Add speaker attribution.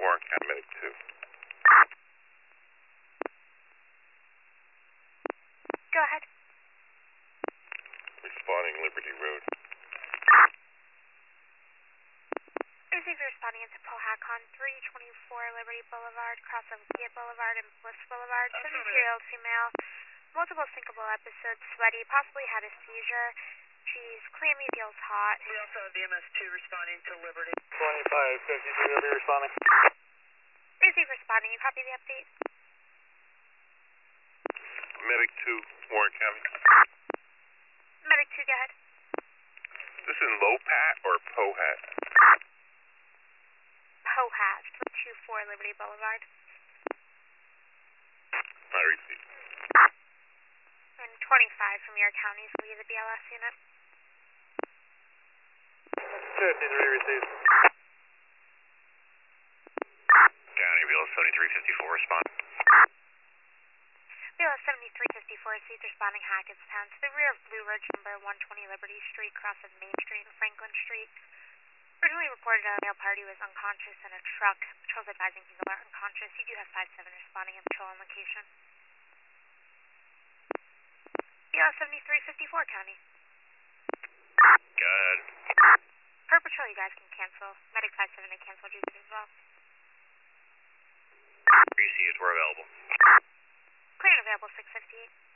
Speaker 1: Warren County Medic 2.
Speaker 2: Go ahead.
Speaker 1: Responding Liberty Road.
Speaker 2: Receive responding into Pohacon 324 Liberty Boulevard, cross of Kia Boulevard and Bliss Boulevard. 72-year-old female, multiple syncopal episodes, sweaty, possibly had a seizure. She's clammy, feels hot.
Speaker 3: We also have VMS2 responding to Liberty.
Speaker 4: 2553 will be responding.
Speaker 2: Receive responding. You copy the update?
Speaker 1: Medic 2, Warren County.
Speaker 2: Medic 2, go ahead.
Speaker 1: This in Lopat or Pohat?
Speaker 2: Pohat 324 Liberty Boulevard.
Speaker 1: I receive.
Speaker 2: And 25 from your counties will be the BLS unit.
Speaker 4: 53 received.
Speaker 1: County BLS 7354 respond.
Speaker 2: BLS 7354 received responding Hackettstown to the rear of Blue Ridge number 120 Liberty Street, cross of Main Street and Franklin Street. Originally reported a male party was unconscious in a truck. Patrol's advising he's alert unconscious. You do have 5-7 responding and patrol on location. BLS 7354 County.
Speaker 1: Go ahead.
Speaker 2: Per patrol, you guys can cancel. Medic 5-7 to cancel duties as well.
Speaker 1: Received, we're available.
Speaker 2: Clear and available 658.